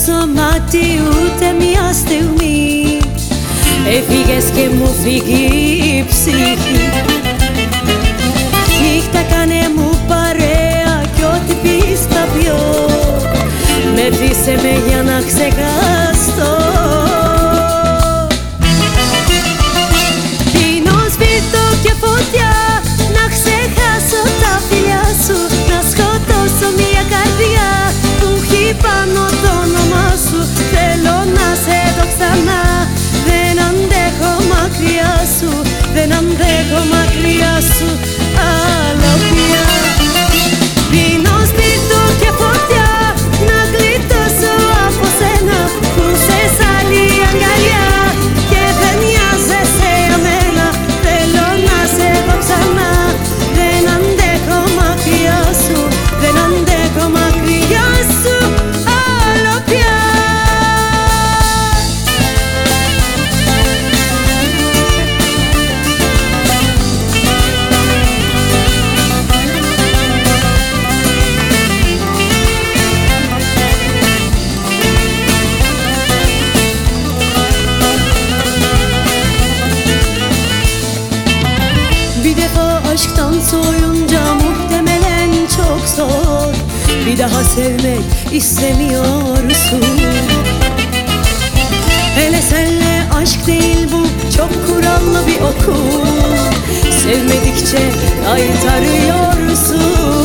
στο μάτι ούτε μια στιγμή. Έφυγες και μου φύγει η ψυχή. Νύχτα κάνε μου παρέα κι ό,τι πεις θα πιω. Μεθύσε με για να ξεχαστώ. Πίνω σπίρτο και φωτιά να ξεχάσω τα φιλιά σου. Να σκοτώσω μια καρδιά που έχει πάνω το όνομά σου. Θέλω να σε δω ξανά, δεν αντέχω μακριά σου. Δεν αντέχω μακριά σου άλλο πια. Πίνω σπίρτο και φωτιά να γλιτώσω από σένα που σε άλλη αγκαλιά και δεν νοιάζεσαι για μένα. Θέλω να σε δω ξανά, δεν αντέχω μακριά σου. Δεν αντέχω μακριά σου άλλο πια. Bir defa aşktan soyunca muhtemelen çok zor. Bir daha sevmek istemiyorsun. Hele senle aşk değil bu, çok kurallı bir okul. Sevmedikçe kaytarıyorsun.